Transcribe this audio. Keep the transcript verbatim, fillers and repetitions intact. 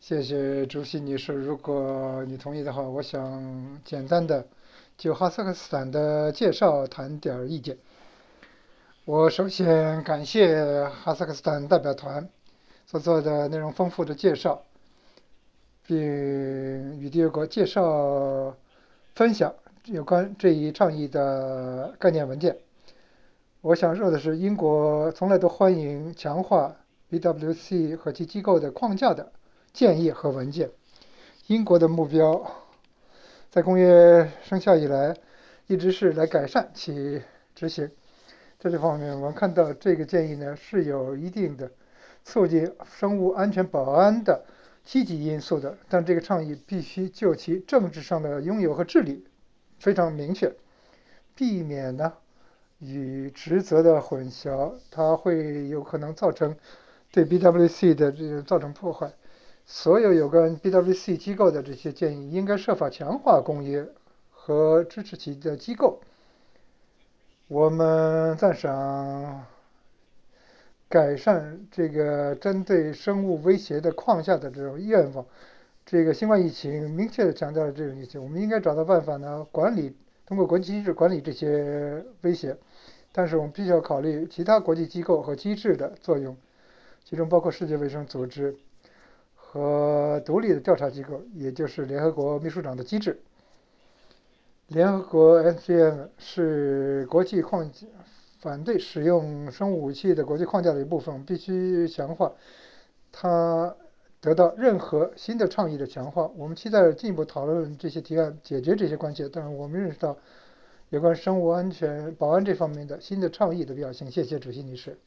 谢谢朱熹女士。如果你同意的话，我想简单的就哈萨克斯坦的介绍谈点儿意见。我首先感谢哈萨克斯坦代表团所做的内容丰富的介绍，并与第二国介绍分享有关这一倡议的概念文件。我想说的是，英国从来都欢迎强化 B W C 和其机构的框架的建议和文件。英国的目标在公约生效以来，一直是来改善其执行。在这方面，我们看到这个建议呢是有一定的促进生物安全保安的积极因素的，但这个倡议必须就其政治上的拥有和治理非常明确，避免呢与职责的混淆，它会有可能造成对 B W C 的这个造成破坏。所有有关 B W C 机构的这些建议，应该设法强化公约和支持其的机构。我们赞赏改善这个针对生物威胁的框架的这种愿望。这个新冠疫情明确的强调了这种疫情，我们应该找到办法呢，管理通过国际机制管理这些威胁。但是我们必须要考虑其他国际机构和机制的作用，其中包括世界卫生组织和独立的调查机构，也就是联合国秘书长的机制。联合国 S G M 是国际框架反对使用生物武器的国际框架的一部分，必须强化它，得到任何新的倡议的强化。我们期待进一步讨论这些提案，解决这些关切。但是我们认识到有关生物安全保安这方面的新的倡议的必要性。谢谢主席女士。